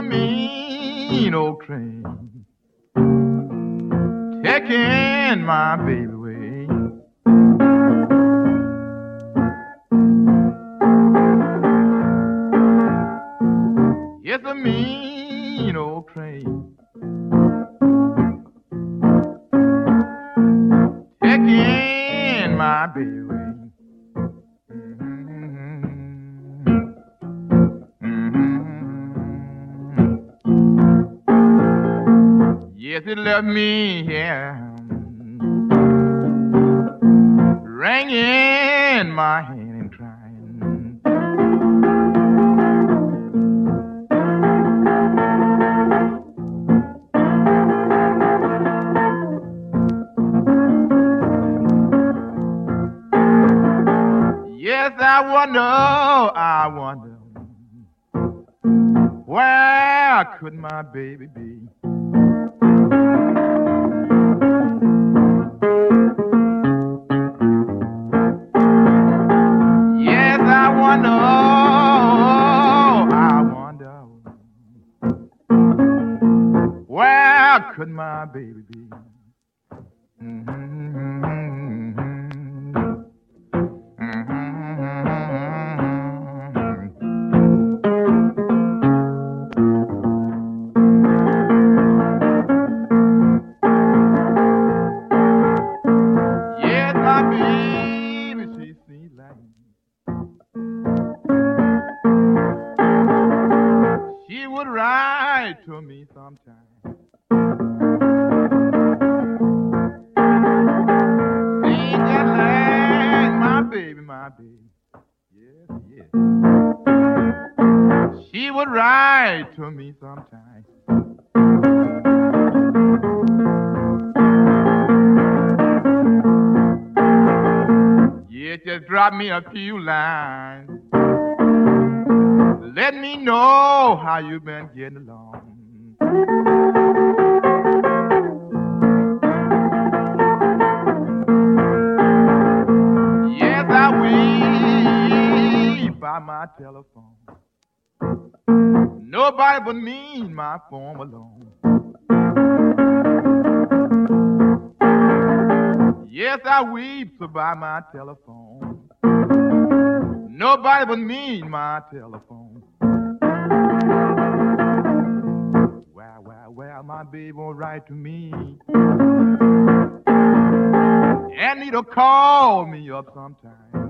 mean old train taking my baby away. It's a mean old train taking my baby away. Yes, it left me here, ringing my hand and crying. Yes, I wonder, where could my baby be? Yes, I wonder, where could my baby be? Yes, my baby, she's sweet like me. She would write to me sometime. Sing that line, my baby, my baby. Yes, yes. She would write to me sometime. Yeah, just drop me a few lines. Let me know how you been getting along. Yes, I weep by my telephone. Nobody but me and my phone alone. Yes, I weep by my telephone. Nobody but me and my telephone. Well, my baby won't write to me. And he'll call me up sometime.